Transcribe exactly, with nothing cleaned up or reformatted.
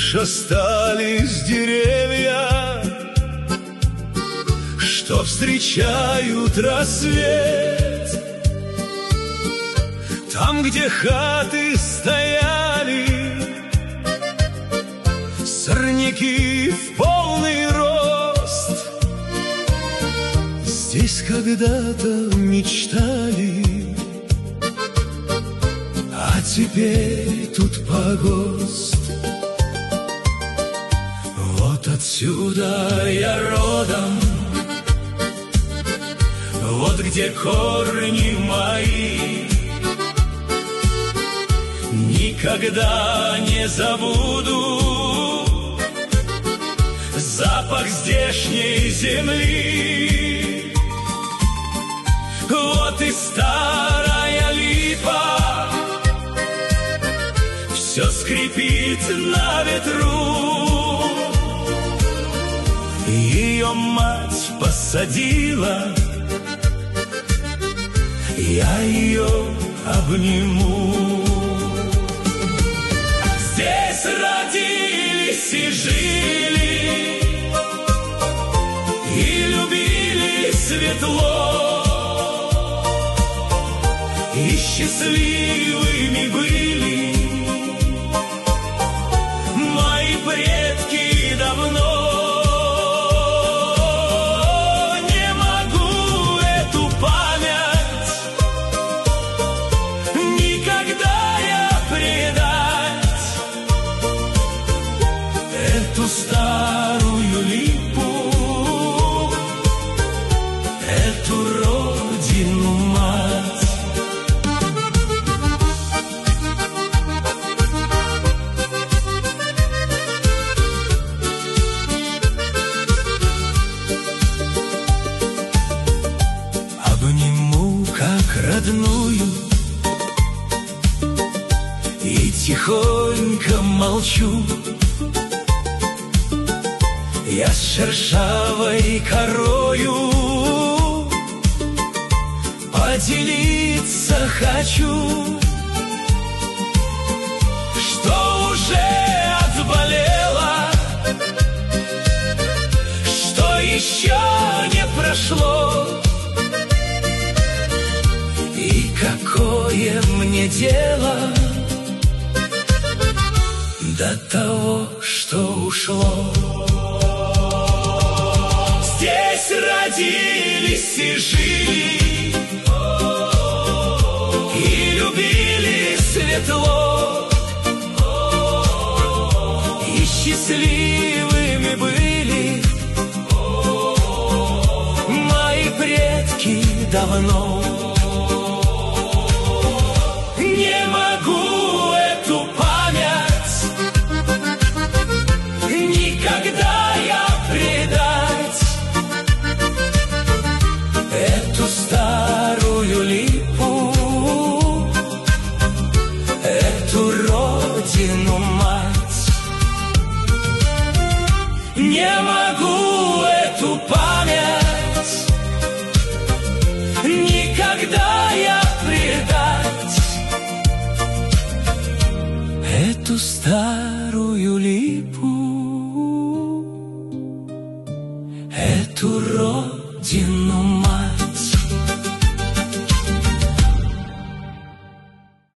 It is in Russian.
лишь остались деревья, что встречают рассвет. Там, где хаты стояли, сорняки в полный рост, здесь когда-то мечтали, а теперь тут погост. Вот отсюда я родом, вот где корни мои. Никогда не забуду запах здешней земли. Вот и старая липа все скрипит на ветру. Ее мать посадила, я ее обниму. Здесь родились и жили, и любили светло, и счастливыми были мои предки давно. Не могу эту память никогда я предать, эту старую липу, эту родину мать. Обниму как родную и тихонько молчу. Я с шершавой корою поделиться хочу, что уже отболело, что еще не прошло. И какое мне дело до того, что ушло. Здесь родились и жили, и любили светло, и счастливыми были мои предки давно. Не могу эту память никогда я предать, эту старую липу, эту родину мать. Не могу эту память никогда я предать, эту старую липу, эту родину мать.